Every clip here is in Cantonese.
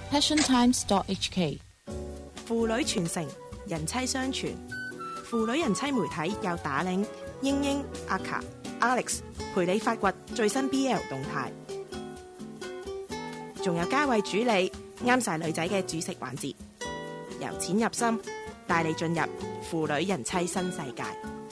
passiontimes.hk。 父女傳承，人妻相傳。父女人妻媒體有打領、英英、阿卡、Alex 陪你發掘最新 BL 動態，仲有嘉慧主理，啱晒女仔嘅煮食環節，由淺入深，帶你進入父女人妻新世界。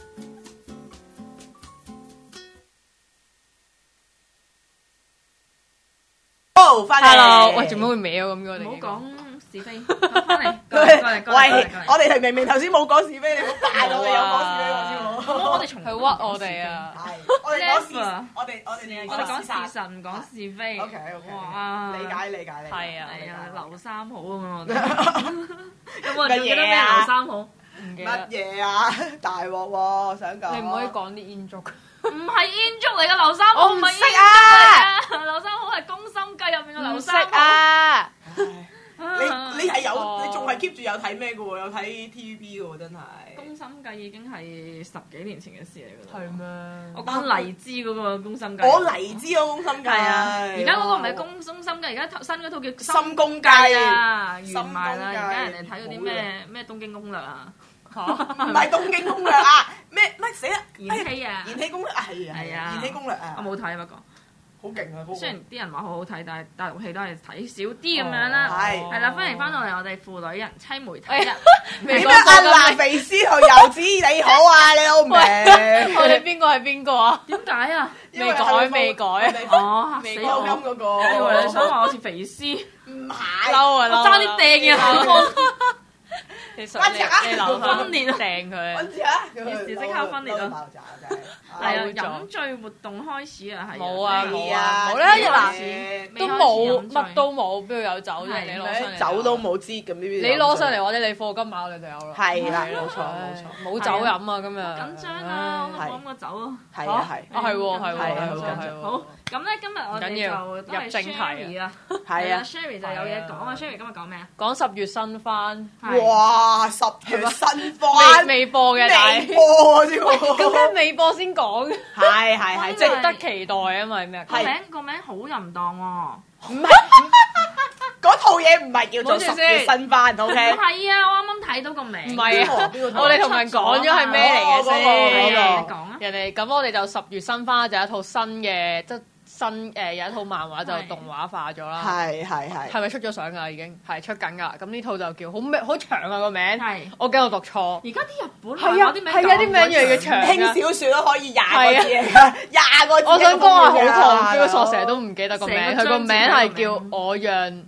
翻嚟 Hello， 喂，做咩會歪咗咁嘅？我哋唔好講是非，翻嚟，過嚟， 喂，我哋明明頭先冇講是非，你唔好扮我哋有講是非我先喎。 我哋從佢屈我哋啊！ 係，我哋講事 Never， 我哋我哋講事實，唔講是非。 OK， 哇， 理解。 係啊， 係啊，劉三好咁樣我哋。有冇人仲記得咩劉三好？ 唔記乜得。 嘢啊？大鑊喎！我想講， 你唔可以講啲煙燭。 唔係煙燭嚟嘅劉三好， 我唔識唔係煙啊燭嚟嘅。劉三好係宮心計入面嘅劉唔識三好。 啊！ 你係有， 哦你仲係 keep 住有睇咩嘅喎？有睇 TVB 嘅喎，真係。 宮心計已經係10幾年前嘅事嚟㗎啦。 係咩？ 我講黎姿嗰個宮心計。 我黎知嗰宮心計係啊，而家嗰個唔係宮心計，而家新嗰套叫深宮計啊， 深宮完埋啦。而計家人哋睇嗰啲咩東京攻略啊， 唔係東京攻略啊？咩死啦？ 延禧啊， 延禧攻略啊，係係啊延禧攻略啊， 我冇睇不過， 好勁啊！嗰個雖然啲人話好好睇，但係大陸戲都係睇少啲咁樣啦。 係係啦，歡迎翻到嚟我哋父女人妻媒體啦。 未點解阿娜肥絲同油脂你好啊？你好唔明？ 我哋邊個係邊個啊？ 點解啊？ 未改未改哦，嚇死未講我！ 嗰個， 我以為你想話我似肥絲， 唔係嬲啊！ 我爭啲掟嘅口風。 你你留分裂啊掟佢。 揾住啊！ 於是即刻分裂啊爆炸真係。 係啊， 嬲咗飲醉活動開始啊，係冇啊係啊冇啦呢個嗱係都冇乜都冇，邊度有酒啫？你攞上嚟， 酒都冇知咁呢邊。 你攞上嚟或者你課金買我哋就有啦。 係啦， 係冇錯冇酒飲啊！今日緊張啊！我係冇飲過酒啊。 係啊係。 啊係喎係喎係啊係喎係喎。 好，咁咧今日我哋緊要就都係入正題啊 Sherry 啊， 係啊 ，Sherry 就有嘢講啊。Sherry 今日講咩啊？ 講10月新番， 哇！10月新番未播嘅，但係未播先喎。 咁梗係未播先講， 係值得期待啊！因為咩？ 個名好淫蕩喎。 唔係嗰套嘢唔係叫做10月新番唔 ，OK？ 係啊，我啱啱睇到個名。 唔係啊， 邊個我哋同人講咗係咩嚟嘅嗰個先？ 你講啊。 人哋咁，我哋就10月新番就有一套新嘅，即係新有一套漫畫就動畫化咗啦。 係係咪出咗相㗎？已經係出緊㗎。咁呢套就叫好長啊個名， 係我驚我讀錯。 而家啲日本係啊，係啊，啲名越嚟越長輕啊。 小說都可以20個字嚟㗎，20個字。 我想講係好唐標，我成日都唔記得個名。 成個佢個名係叫章節我讓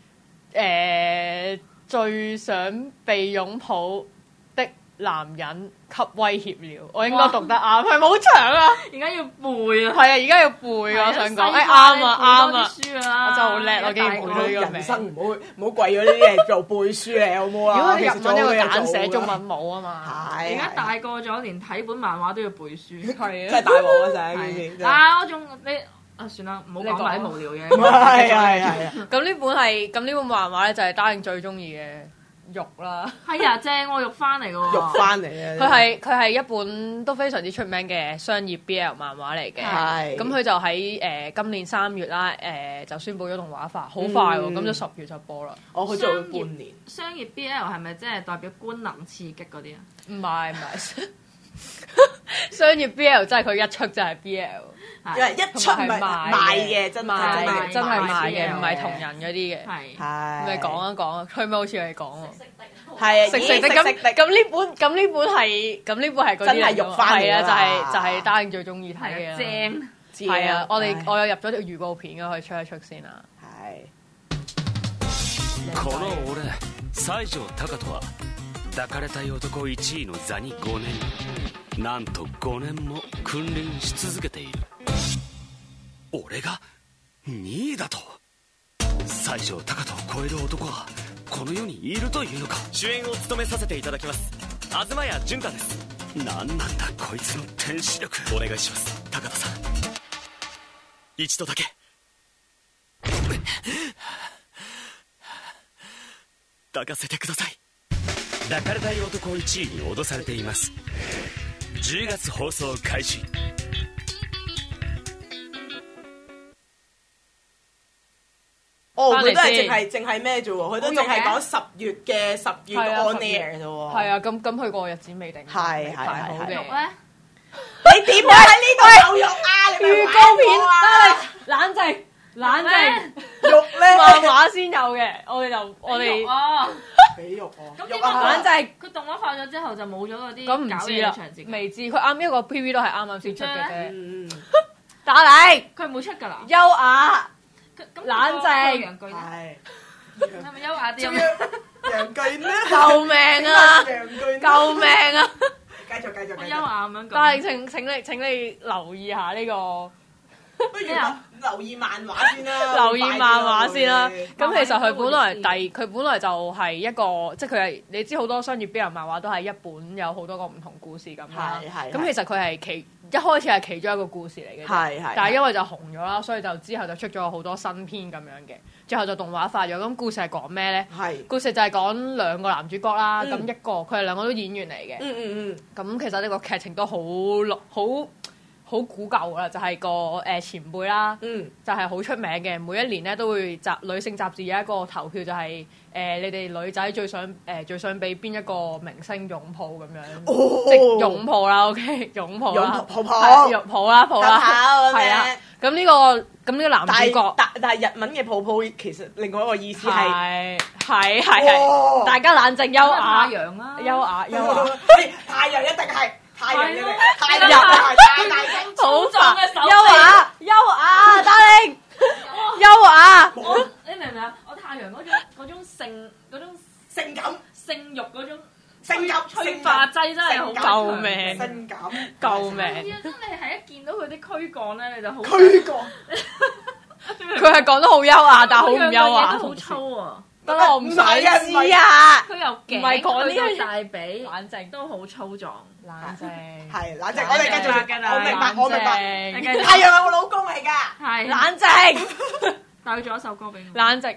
最想被擁抱的男人給威脅了。我應該讀得啱，係咪好長啊？ 而家要背啊。 係啊，而家要背啊！我想講，啱啊啱啊！ 書啊， 我真係好叻，我竟然背到呢個名人。生唔好貴咗呢啲嘢做背書嚟，好唔好啊？ 如果你日文一個其實做簡寫， 嘢做中文冇啊嘛。 係而家大個咗，連睇本漫畫都要背書。 係真係大鑊啊！成件事真係啊！我仲你啊，算啦，唔好講埋啲無聊嘢。 係咁呢本漫畫咧就係打令最中意嘅肉啦。 係啊，正喎，肉翻嚟嘅喎。 肉翻嚟嘅。 佢係一本都非常之出名嘅商業 BL 漫畫嚟嘅。 係咁佢就喺今年3月啦，就宣布咗動畫化，好快喎，咁就10月就播啦。 我去做咗半年。 商業 BL 係咪即係代表官能刺激嗰啲啊？ 唔係，商業 BL 真係佢一出就係 BL。 因為一出咪賣嘅，真係賣嘅，唔係同同人嗰啲嘅。 係。 係。 咪講一講，佢咪好似你講喎。 係食的咁呢本係嗰啲真係肉翻嚟係㗎啦啊，就係單最中意睇嘅。 正。 係啊，我有入咗條預告片嘅，可以出一出先啦。 係。 この俺西條貴人は抱かれたい男1位の座に5年、なんと5年も君臨し続けている。俺が2位だと？西条貴人を超える男はこの世にいるというのか。主演を務めさせていただきます東谷潤太です。なんなんだこいつの天使力。お願いします高田さん、一度だけ抱かせてください。抱かれたい男1位に脅されています。10月放送開始。 哦，佢都係先淨係咩啫喎？佢都淨係講10月嘅10月 on air 啫喎。 係啊，咁佢個日子未定， 係排好嘅。 肉咧， 你點會喺呢度有肉啊？你預告片得冷靜冷靜， 肉咧漫畫先有嘅，我哋哦， 俾肉我， 咁肉啊點解冷靜。 佢動畫化咗之後就冇咗嗰啲咁唔搞知啦嘢嘅場節， 未知佢啱一個 PV 都係啱先出嘅啫。 嗯， 打你， 佢唔會出㗎啦。 優雅， 咁冷靜楊巨咧， 係係咪優雅啲仲啊？ 要楊巨呢？ 救命啊！ 楊巨救命啊！ 繼續我優繼續。 雅咁樣講。 但係請你留意下呢個。 不如留意漫畫先啦， 留意漫畫先啦。咁其實佢本來漫佢本來就係一個，即係佢係你知好多商業標人漫畫都係一本有好多個唔同故事咁啦。 係咁其實佢係一開始係其中一個故事嚟嘅。 係但係因為就紅咗啦，所以就之後就出咗好多新篇咁樣嘅。最後就動畫化咗。咁故事係講咩咧？ 係故事就係講兩個男主角啦。咁一個佢哋兩個都演員嚟嘅。咁其實呢個劇情都好古舊㗎啦，就係個前輩啦，就係好出名嘅。每一年咧都會女性雜誌有一個投票，就係你哋女仔最想俾邊一個明星擁抱咁樣，即係擁抱啦，OK，擁抱啦，抱啦，係啊。咁呢個男主角， 但係日文嘅抱抱其實另外一個意思係大家冷靜優雅， 太陽啦， 優雅， 太陽一定係。太陽嘅，太陽係好壯嘅手優雅，打你，優雅。 你明唔明啊？我太陽嗰種性感、 性慾嗰種性感催化劑真係好救命！ 性感， 救命！ 真係係一見到佢啲軀幹咧，你就好驅趕。 佢係講得好優雅，但係好唔優雅， 好粗啊！ 得啦，我唔想知啊！ 佢又頸， 唔係講呢樣佢又大髀， 冷靜都好粗壯。 冷靜， 係冷靜，我哋繼續。我明白，我明白。 白。 太陽係我老公嚟㗎。 係冷靜， 帶咗一首歌俾我。 冷靜，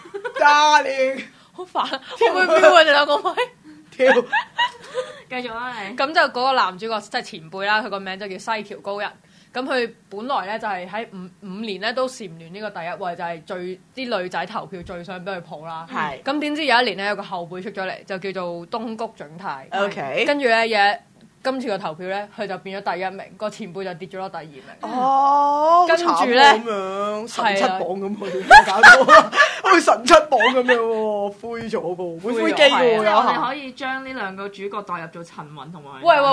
Darling， 好煩，會唔會飆啊？你兩個咪跳。 繼續啦，你。 咁就嗰個男主角即係前輩啦，佢個名就叫西橋高人。咁佢本來咧就係喺五年咧都蟬聯呢個第一位，就係啲女仔投票最想俾佢抱啦。 係。 咁點知有一年咧有個後輩出咗嚟，就叫做東谷准太。 OK。 跟住咧今次個投票咧，佢就變咗第一名，個前輩就跌咗落第二名。 哦， 跟住咧咁樣神七榜咁佢搞到，好似神七榜咁樣喎，灰咗個，會灰機嘅喎。 即係我哋可以將呢兩個主角代入做陳雲同埋。 喂！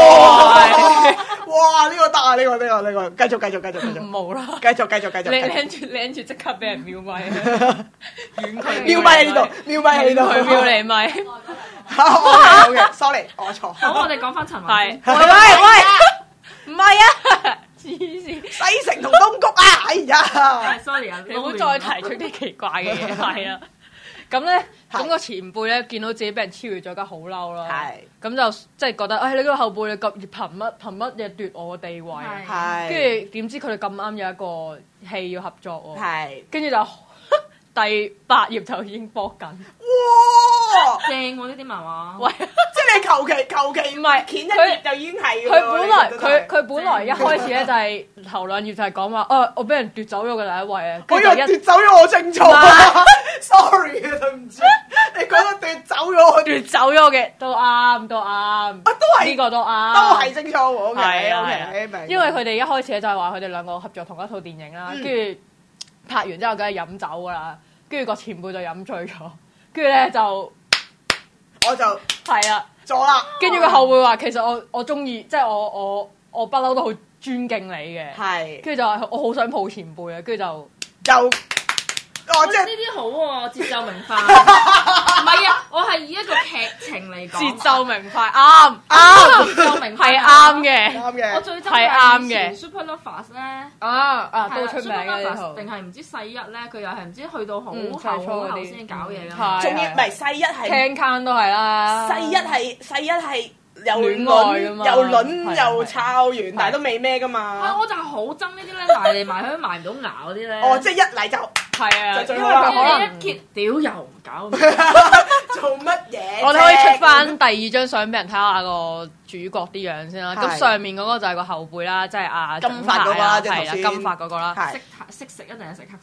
哇！呢個得啊！呢個，繼續。 冇啦， 繼續。 你拎住即刻俾人秒咪，遠佢瞄咪喺呢度，瞄咪喺呢度， 佢秒你咪。 好嘅，sorry，我錯。 好，我哋講翻陳雲係， 先。 喂，唔係啊，黐線！ 西城同東谷啊！哎呀， sorry 啊， 你唔好再提出啲奇怪嘅嘢，係啊。咁咧，咁個前輩咧見到自己俾人超越咗，梗係好嬲啦。係。咁就即係覺得，你嗰個後輩你咁憑乜嘢奪我個地位？ 係。 跟住點知佢哋咁啱有一個戲要合作喎。 係。 跟住就第8頁就已經播緊。 哇！ 正喎呢啲漫畫。 喂， 即係你求其唔係掀一頁就已經係。 佢本來一開始咧就係頭2頁就係講話，我俾人奪走咗嘅第一位啊。 我以為奪走咗我正錯啊 ！sorry 啊，對唔住。你講到奪走咗我， 奪走咗嘅都啱。 都係呢個都啱， 都係正錯喎。OK，明。 因為佢哋一開始咧就係話佢哋兩個合作同一套電影啦，跟住拍完之後梗係飲酒㗎啦，跟住個前輩就飲醉咗，跟住咧就我就係啦， 咗啦。 跟住個後輩話其實我中意，即係我不嬲都好尊敬你嘅， 係。 跟住就話我好想抱前輩啊，跟住就。 即係呢啲好喎，節奏明快。唔係啊，我係以一個劇情嚟講。 節奏明快，啱。 節奏明快係啱嘅。 啱嘅。 我最憎係啱嘅。 Super Lovers 咧。 都出名嘅呢套。 定係唔知世一咧？佢又係唔知去到好後先搞嘢㗎嘛。仲要唔係世一係。 Can 都係啦。 世一係。又卵又抄完，但係都未咩噶嘛。 我就係好憎呢啲咧，埋嚟埋去都埋唔到牙嗰啲咧。 哦，即係一嚟就係啊， 就最好啦。 可能一揭屌又唔搞， 做乜嘢？ 我哋可以出翻第2張相俾人睇下個主角啲樣先啦。咁上面嗰個就係個後輩啦，即係阿金髮嗰個啦， 係啦，金髮嗰個啦。 識食一定係食黑色㗎。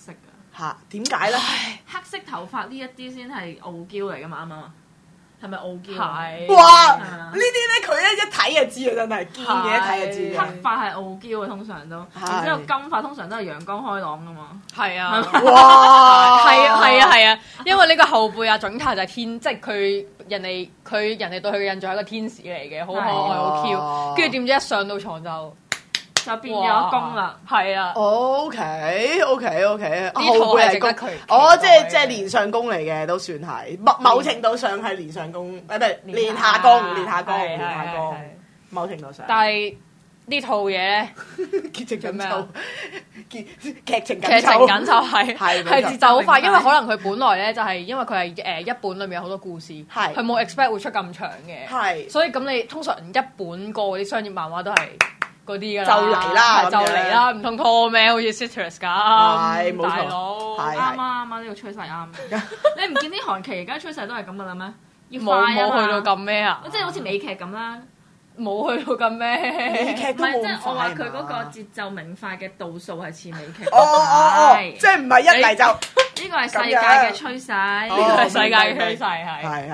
嚇，點解咧？ 黑色頭髮呢一啲先係傲嬌嚟㗎嘛，啱唔啱啊？係咪傲嬌？ 係。 哇！呢啲咧佢咧一睇就知啊，真係見嘢一睇就知。 黑髮係傲嬌啊，通常都，然之後金髮通常都係陽光開朗㗎嘛。 係啊， 哇！ 係啊，因為呢個後輩啊，準太就係天，即係人哋對佢嘅印象係一個天使嚟嘅，好可愛，好 Q。跟住點知一上到床就變咗公啦。 係啊。 OK，後輩係公，即係連上宮嚟嘅，都算係某程度上係連上宮，唔係連下宮，某程度上。 但係呢套嘢咧， 劇情緊湊， 劇情緊湊係節奏好快，因為可能佢本來咧就係因為佢係一本裏面有好多故事，佢冇 expect 會出咁長嘅，所以咁你通常一本過嗰啲商業漫畫都係嗰啲㗎啦，就嚟啦，唔通拖咩？好似 Citrus 咁，大佬啱啊！呢個趨勢啱。你唔見啲韓劇而家趨勢都係咁㗎啦咩？要快冇去到咁咩啊？ 即係好似美劇咁啦。 冇去到咁咩？ 美劇都冇咁快。 即係我話佢嗰個節奏明快嘅度數係似美劇。 即係唔係一嚟就呢個係世界嘅趨勢。 呢個係世界嘅趨勢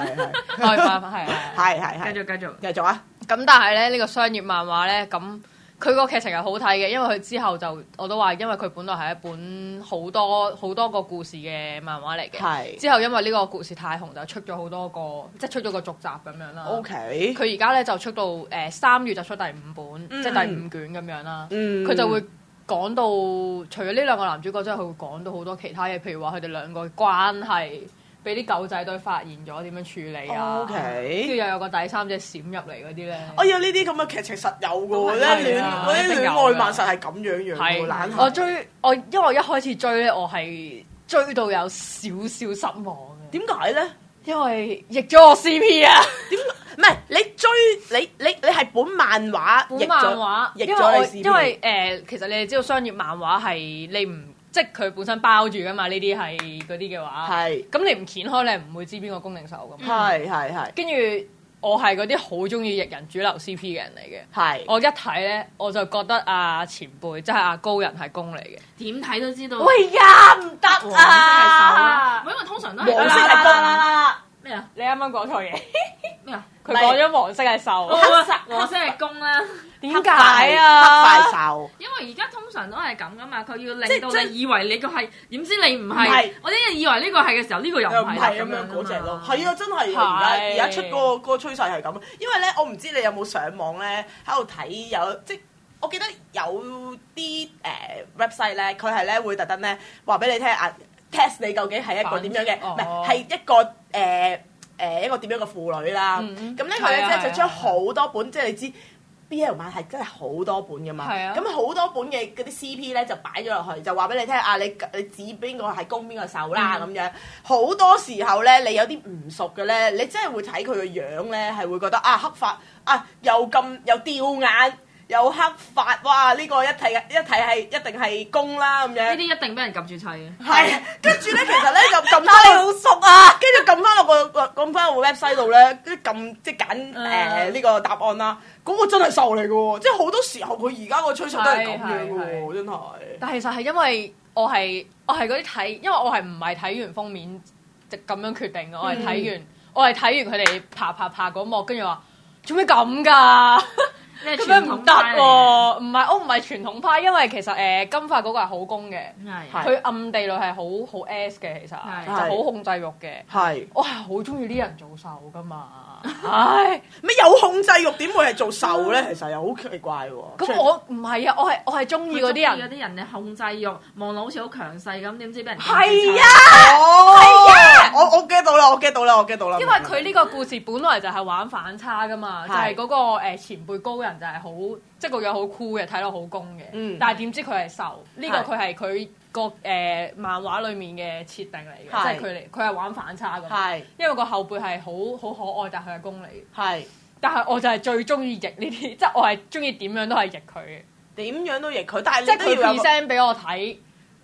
係。繼續啊！ 咁但係咧呢個商業漫畫咧，咁佢個劇情係好睇嘅，因為佢之後就我都話，因為佢本來係一本好多個故事嘅漫畫嚟嘅。係。之後因為呢個故事太紅，就出咗好多個，即係出咗個續集咁樣啦。 OK。佢而家咧就出到3月就出第5本，即係第5卷咁樣啦。佢就會講到除咗呢兩個男主角之外，佢會講到好多其他嘢，譬如話佢哋兩個關係。俾啲狗仔隊發現咗點樣處理啊？跟住又有個第三者閃入嚟嗰啲咧。哎呀，呢啲咁嘅劇情實有嘅喎，嗰啲戀愛漫實係咁樣嘅喎。 因為我一開始追咧，我係追到有少少失望嘅。 點解咧？ 因為逆咗我 CP 啊！ 點？唔係你追你係本漫畫逆咗你 CP。 因為其實你哋知道商業漫畫係你唔。即係佢本身包住噶嘛，呢啲係嗰啲嘅話，咁你唔掀開，你唔會知邊個攻定手噶嘛。係。跟住我係嗰啲好中意逆人主流 CP 嘅人嚟嘅。我一睇咧，我就覺得前輩即係阿高人係攻嚟嘅。 點睇都知道。 喂呀，唔得啊！ 因為通常都係黃色係攻咩啊？ 你啱啱講錯嘢。 咩啊？ 佢講咗黃色係受， 黃色係攻啦。 點解啊？ 黑快獸。 因為而家通常都係咁噶嘛，佢要令到你以為你個係，點知你唔係。我啲人以為呢個係嘅時候，呢個又唔係咁樣嗰隻咯。係啊，真係而家出個趨勢係咁。因為咧，我唔知你有冇上網咧喺度睇即我記得有啲website 咧，佢係咧會特登咧話俾你聽test 你究竟係一個點樣嘅，唔係一個一個點樣嘅婦女啦。咁咧佢咧就將好多本，即係你知。BL 漫係真係好多本㗎嘛，咁好多本嘅嗰啲 CP 咧就擺咗落去，就話俾你聽你指邊個係攻邊個受啦咁樣。好多時候咧，你有啲唔熟嘅咧，你真係會睇佢個樣咧，係會覺得黑髮又吊眼又黑髮，哇！呢個一睇係一定係攻啦咁樣。 呢啲一定俾人撳住砌嘅。 係，跟住咧其實咧就撳翻好熟啊，跟住撳翻落個 website 度咧，跟住撳即係揀呢個答案啦。嗰個真係受嚟嘅喎，即係好多時候佢而家個趨勢都係咁樣嘅喎，真係。 但係其實係因為我係嗰啲睇，因為我係唔係睇完封面就咁樣決定嘅，我係睇完佢哋拍嗰幕，跟住話做咩咁㗎？咁樣唔得喎，我唔係傳統派，因為其實金髮嗰個係好攻嘅，佢暗地裏係好 S 嘅，其實就好控制欲嘅，我係好中意啲人做受㗎嘛。唉， 咩有控制欲點會係做受咧？其實又好奇怪喎。 咁我唔係啊，我係中意嗰啲人。 嗰啲人嘅控制欲，望落好似好強勢咁，點知俾人係啊， 我 get 到啦，我 get 到啦。 因為佢呢個故事本來就係玩反差噶嘛，就係嗰個前輩高人就係好，即係個樣好酷嘅，睇落好攻嘅。但係點知佢係受，呢個佢係佢個漫畫裡面嘅設定嚟嘅，即係佢係玩反差㗎。因為個後輩係好可愛，但係佢係攻嚟嘅。但係我就係最中意逆呢啲，即係我係中意點樣都係逆佢嘅。 點樣都逆佢，但係即係佢 present 俾我睇，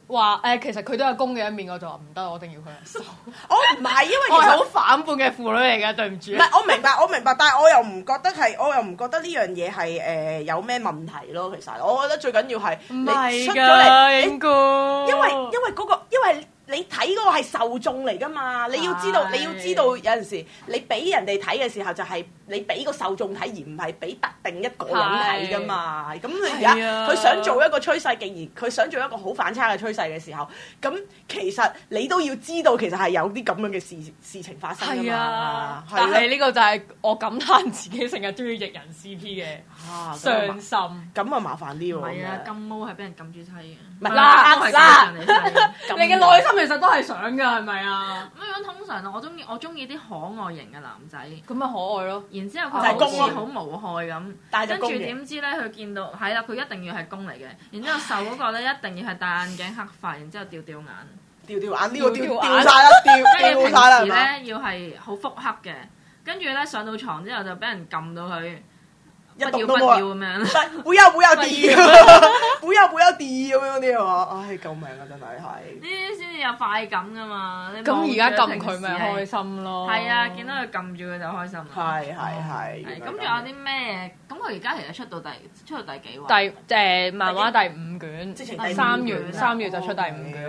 話其實佢都有攻嘅一面，我就話唔得，我一定要佢受。 我唔係，因為其我係實好反叛嘅婦女嚟㗎，對唔住。 唔係，我明白，但係我又唔覺得呢樣嘢係有咩問題咯。其實我覺得最緊要係你出咗嚟， 應該因為你睇嗰個係受眾嚟㗎嘛，你要知道有陣時你俾人哋睇嘅時候就係你俾個受眾睇，而唔係俾特定一個人睇㗎嘛。咁你而家佢想做一個趨勢，既然佢想做一個好反差嘅趨勢嘅時候，咁其實你都要知道其實係有啲咁樣嘅事情發生㗎嘛。 但係呢個就係我感嘆自己成日中意逆人 CP 嘅傷心。 咁啊麻煩啲喎。 唔係啊，金毛係俾人撳住睇嘅。 唔係嗱你你嘅內心其實都係想㗎，係咪啊？ 咁樣通常我中意啲可愛型嘅男仔， 咁咪可愛咯。 然之後佢好似好無害咁，跟住但係就公嘅點知咧佢見到係啦，佢一定要係公嚟嘅，然之後瘦嗰個咧一定要係戴眼鏡黑髮，然之後吊眼， 掉眼呢個掉掉眼晒啦，掉跟住平晒啦係嘛？ 時咧要係好腹黑嘅，跟住咧上到床之後就俾人撳到佢一不要不要動都冇啊！ 咁樣。 不要掉，不要掉咁樣嗰啲係嘛？唉，救命啊！真係呢啲先至有快感㗎嘛！ 咁而家撳佢咪開心咯。 係啊，見到佢撳住佢就開心啦。 係。 咁仲有啲咩？咁佢而家其實出到第幾話？ 漫畫第5卷， 直情第五卷 3月就出第5卷。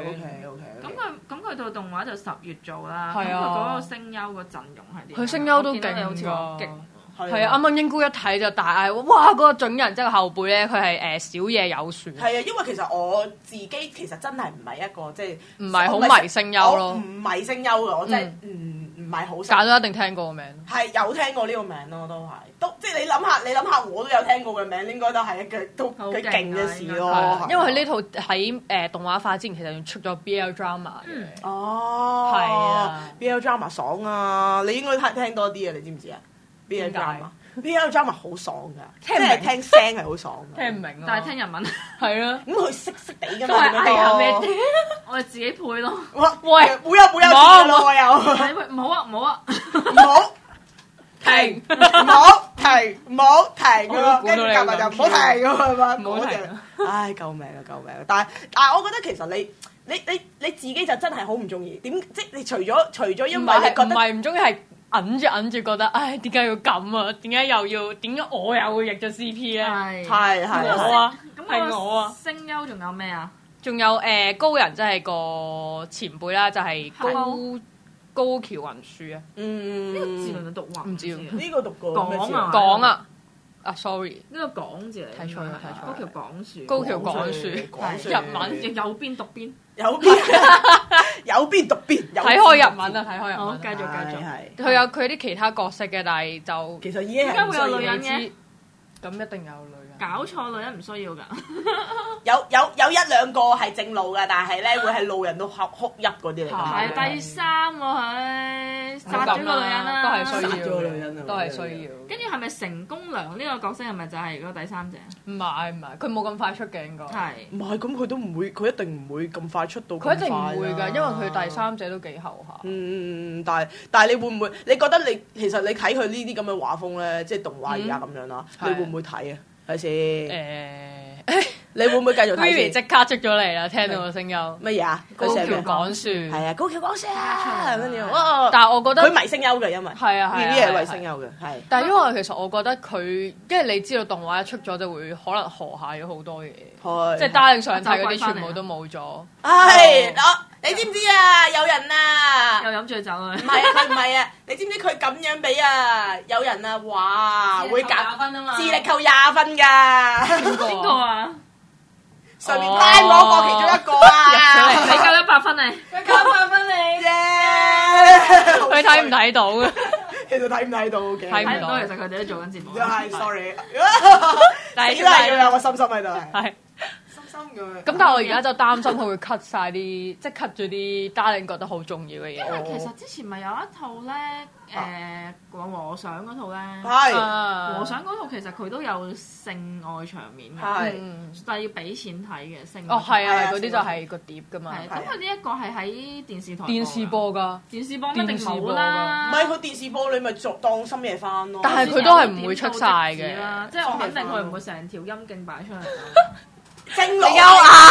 OK。 咁佢套動畫就10月做啦。 係啊咁佢嗰個聲優個陣容係點？ 佢聲優都勁我見到你好似好激。 係啊，啱啱英姑一睇就大嗌，哇！嗰個準人即係後輩咧，佢係小野有樹。 係啊，因為其實我自己其實真係唔係一個即係唔係好迷聲優我咯， 唔迷聲優嘅，我真係唔係好識。 揀都一定聽過個名。 係有聽過呢個名咯，都即係你諗下，我都有聽過嘅名，應該都係一個都幾勁嘅事咯。 因為佢呢套喺動畫化之前，其實出咗 BL drama 嘅。 哦， 係啊 ，BL drama 爽啊！你應該聽多啲啊，你知唔知啊？BL drama 好爽㗎，即係聽聲係好爽㗎。 聽唔明啊！ 但係聽日文係啊， 咁佢識地㗎都係嘛？ 嗌下咩？ 我哋自己配咯。 喂，會有字咯，我有。 唔好啊，唔好啊， 唔好停，唔好停，唔好停咁樣，跟住夾埋就唔好停咁樣嘛， 唔好停。 唉，救命啊，救命啊！但係我覺得其實你自己就真係好唔中意，點即係你除咗因為你覺得唔係唔中意係揞住覺得，唉點解要咁啊？點解我又會逆咗 CP 咧？ 係我啊， 咁係我啊！ 聲優仲有咩啊？ 仲有高人即係個前輩啦，就係高橋雲樹啊。 呢個字嚟讀畫唔知呢個讀過咩字講啊 sorry， 呢個講字嚟， 睇錯啦高橋講樹， 高橋講樹，日文亦有邊讀邊， 有邊讀邊， 睇開日文啊，睇開日文。 繼續。 佢有佢啲其他角色嘅，但係就其實已經係點解會有女人嘅？ 咁一定有女人。 搞錯女人唔需要㗎。 有一兩個係正路㗎，但係咧會係路人都哭泣嗰啲嚟㗎。 係第3喎佢殺咗個女人啦， 都係需要殺咗個女人啊都係需要。 跟住係咪成功良呢個角色係咪就係嗰個第三者？ 唔係，佢冇咁快出嘅應該。 係。 唔係咁，佢都唔會，佢一定唔會咁快出到。 佢一定唔會㗎，因為佢第三者都幾後下。 但係你會唔會？你覺得其實你睇佢呢啲咁嘅畫風咧，即係動畫而家咁樣啦，你會唔會睇啊？睇先。你會唔會繼續睇先？ 即刻出咗嚟啦！聽到個聲優乜嘢啊？ 高橋講樹係啊，高橋講樹啊，跟住但係我覺得佢迷聲優嘅，因為係啊， 呢啲係迷聲優嘅，係。 但係因為其實我覺得佢，因為你知道動畫一出咗就會可能河下咗好多嘢，即係 Darling 上睇嗰啲全部都冇咗。 係你知唔知啊？有人啊， 又飲醉酒啊！ 唔係啊，佢唔係啊，你知唔知佢咁樣俾啊？有人啊，哇，會 20分啊嘛， 智力扣20分㗎。 邊個啊？ 上面單嗰個其中一個啊！ 你夠100分你， 佢夠100分你啫。佢睇唔睇到嘅？ 其實睇唔睇到嘅？ 睇唔到，其實佢哋都做緊節目。 係，sorry。 但係都係要有個心心喺度。係。 咁但係我而家就擔心佢會 cut 曬啲，即係 cut 咗啲 Darling 覺得好重要嘅嘢。 因為其實之前咪有一套咧，和尚嗰套咧，和尚嗰套其實佢都有性愛場面嘅，但係要俾錢睇嘅性。 哦，係啊，嗰啲就係個碟㗎嘛。 咁佢呢一個係喺電視台電視播㗎， 電視播一定冇啦。 唔係佢電視播，你咪當深夜番咯。 但係佢都係唔會出曬嘅， 即係我肯定佢唔會成條陰莖擺出嚟。 正路優啊！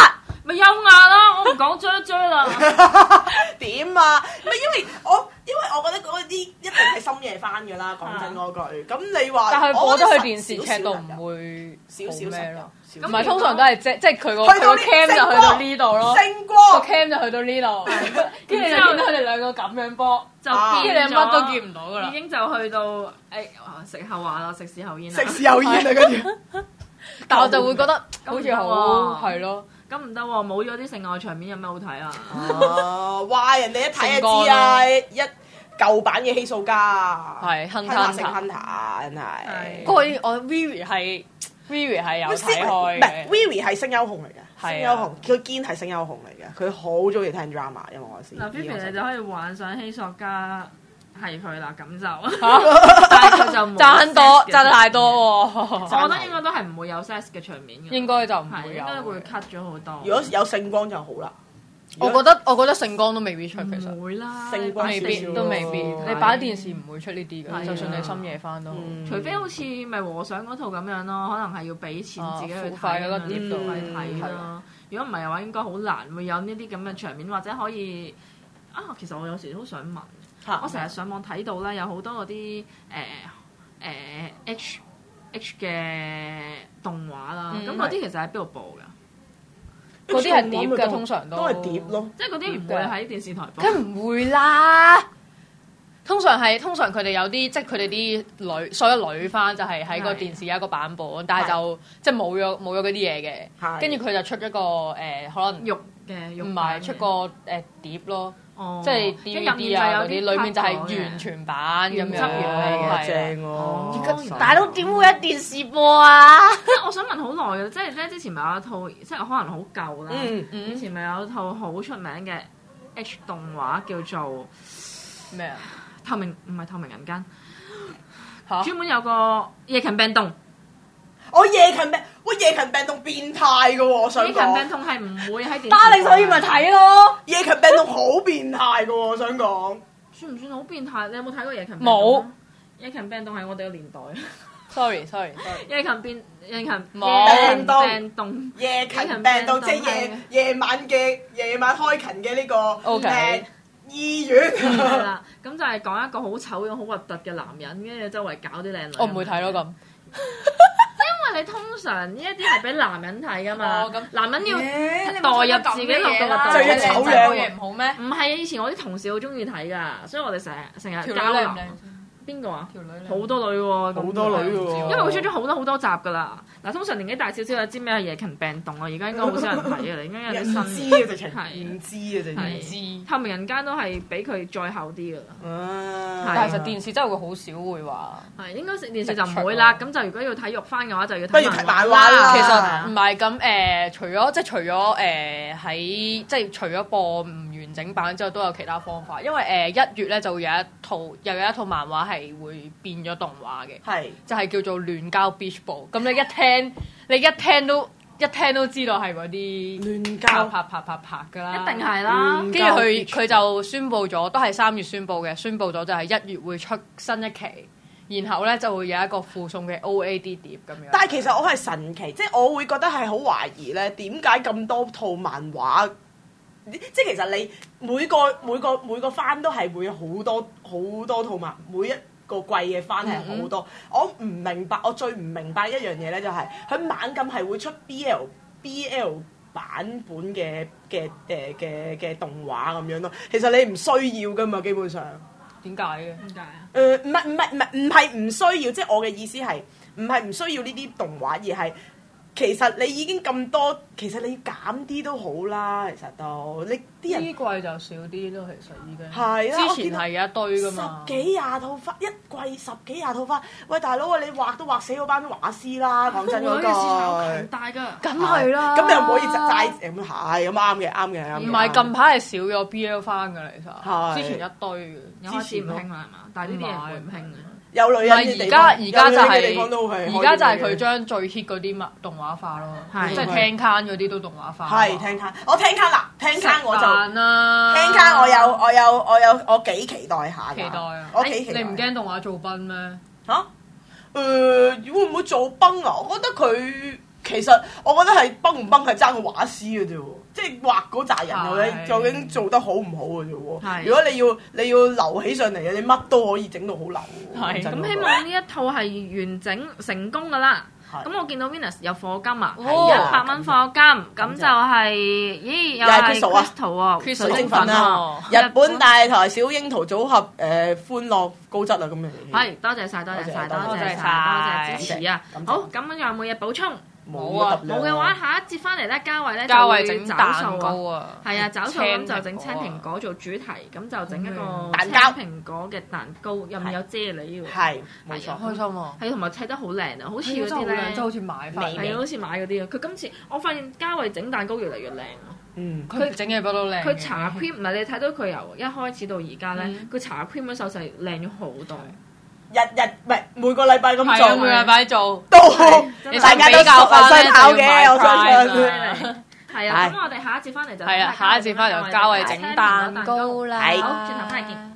咪優雅啦，我唔講追啦。 點啊？咪因為我覺得嗰啲一定係深夜翻㗎啦，講真嗰句。咁你話， 但係播咗去電視劇度唔會少咩咯？ 唔係通常都係即係佢個 cam 就去到呢度咯， 星光個 cam 就去到呢度，跟住你就見到佢哋兩個咁樣播， 就變咗乜都見唔到㗎啦， 已經就去到食後話啦，食事後煙啦， 食事後煙啊，跟住。 但我就會覺得好似好係咯。 咁唔得喎，冇咗啲性愛場面有咩好睇啊？ 哦，哇！人哋一睇就知啊，一舊版嘅希素家， 係 Hunter 真係。 不過我 Vivi 係有睇開嘅， 唔係 Vivi 係聲優控嚟嘅，聲優控佢堅係聲優控嚟嘅，佢好中意聽 drama，因為我知。 嗱 Vivi 你就可以幻想希索家係佢啦，咁就，但係佢就冇爭太多喎。 我覺得應該都係唔會有 sex 嘅場面嘅， 應該就唔會有， 應該會 cut 咗好多。 如果有聖光就好啦。 我覺得聖光都未必出，其實唔會啦， 聖光未必都未必。你擺電視唔會出呢啲嘅，就算你深夜翻都， 除非好似咪和尚嗰套咁樣咯，可能係要俾錢自己去睇嗰個碟度去睇咯。如果唔係嘅話，應該好難會有呢啲咁嘅場面，或者可以其實我有時都想問。我成日上網睇到咧，有好多嗰啲H 嘅動畫啦，咁嗰啲其實喺邊度播㗎？ 嗰啲係碟㗎，通常都係碟咯， 即係嗰啲唔會喺電視台播。 梗唔會啦，通常佢哋有啲即係佢哋啲女所有女翻就係喺個電視有一個版本，但係就即係冇咗嗰啲嘢嘅，跟住佢就出一個可能肉嘅， 唔係出個碟咯。即係 DVD 啊嗰啲，裡面就係完全版咁樣， 係正喎！ 大佬點會喺電視播啊？ 即係我想問好耐嘅，即係咧之前咪有一套，即係可能好舊啦。以前咪有一套好出名嘅 H 動畫叫做咩啊？ 唔係透明人間，專門有個夜勤病棟。 夜勤病棟變態嘅喎，我想講。夜勤病棟係唔會喺電視。 打你所以咪睇咯。 夜勤病棟好變態嘅喎，我想講。 算唔算好變態？你有冇睇過夜勤？ 冇。 夜勤病棟係我哋個年代。 Sorry。 夜勤病棟。 夜勤病棟即係夜晚開勤嘅呢個醫院。 係啦，咁就係講一個好醜樣、好核突嘅男人，跟住周圍搞啲靚女。 我唔會睇咯咁。 因為你通常呢一啲係俾男人睇噶嘛，男人要代入自己落個就要醜樣嘢唔好咩？ 唔係，以前我啲同事好中意睇噶，所以我哋成日交流。邊個啊？條女好多女喎， 好多女喎。 因為佢出咗好多集噶啦。嗱，通常年紀大少少就知咩係夜勤病棟啊，而家應該好少人睇啊，應該有啲新。 唔知啊，直情唔知啊，直情唔知。 透明人間都係比佢再後啲噶啦。 但係其實電視真係會好少會話。 係應該電視就唔會啦。咁就如果要睇肉番嘅話，就要睇漫畫啦。 其實唔係咁除咗喺除咗播唔完整版之後，都有其他方法。因為1月咧就會有一套漫畫係會變咗動畫嘅，就係叫做亂交 Beach Ball。咁你一聽都知道係嗰啲亂交拍㗎啦， 一定係啦。 跟住佢就宣佈咗，都係3月宣佈嘅，宣佈咗就係1月會出新一期，然後咧就會有一個附送嘅 OAD 碟咁樣。 但係其實我係神奇，即係我會覺得係好懷疑咧，點解咁多套漫畫？即係其實你每個番都係會有好多套漫，每一個季嘅番係好多。我唔明白，我最唔明白一樣嘢咧，就係佢猛咁係會出 BL 版本嘅動畫咁樣咯。其實你唔需要噶嘛，基本上。 點解嘅？ 點解啊？ 唔係唔需要，即係我嘅意思係唔係唔需要呢啲動畫，而係。其實你已經咁多，其實你減啲都好啦。其實都你啲人呢季就少啲咯，其實已經係啦。 之前係有一堆噶嘛， 十幾廿套番，一季10幾廿套番。喂，大佬啊，你畫都畫死嗰班畫師啦！講真嗰句， 市場好強大㗎， 梗係啦。 咁你又唔可以齋咁係咁啱嘅。 唔係近排係少咗 BL 番㗎，其實之前一堆嘅， 之前唔興啦係嘛？但係呢啲嘢會唔興嘅。 有女人嘅地方， 而家就係佢佢將最 hit 嗰啲動畫化咯， 即係聽刊嗰啲都動畫化。 係聽刊，我聽刊啦，聽刊我就聽刊我幾期待下㗎。 期待啊！ 我幾期待。 你唔驚動畫做崩咩？ 嚇？會唔會做崩啊？我覺得佢其實我覺得係崩唔崩係爭個畫師嘅啫喎，即係畫嗰扎人究竟做得好唔好嘅啫喎。如果你要留起上嚟嘅，你乜都可以整到好流。 係咁，希望呢一套係完整成功㗎啦。咁我見到 Venus 有課金啊，100蚊課金，咁就係咦又係 Crystal 喎， 水晶粉啊，日本大台小櫻桃組合歡樂高質啊咁樣。 係多謝晒，多謝晒，多謝支持啊！好，咁仲有冇嘢補充？ 冇啊， 冇嘅話，下一節翻嚟咧，嘉慧咧就會整蛋糕啊， 係啊，找數咁就整青蘋果做主題，咁就整一個蛋糕蘋果嘅蛋糕，入面有啫喱喎。 係，冇錯， 開心啊！ 係同埋砌得好靚啊，好似嗰啲咧， 即係好似買翻， 係啊，好似買嗰啲啊。佢今次我發現嘉慧整蛋糕越嚟越靚啊。 佢整嘢不都靚。 佢搽 cream 唔係你睇到佢由一開始到而家咧，佢搽 cream 嘅手勢靚咗好多。 日唔係每個禮拜咁做， 每個禮拜做都大家都熟能生巧嘅，我相信。 係啊，咁我哋下一節翻嚟就係啊，下一節翻嚟就嘉慧整蛋糕啦。 好，轉頭翻嚟見。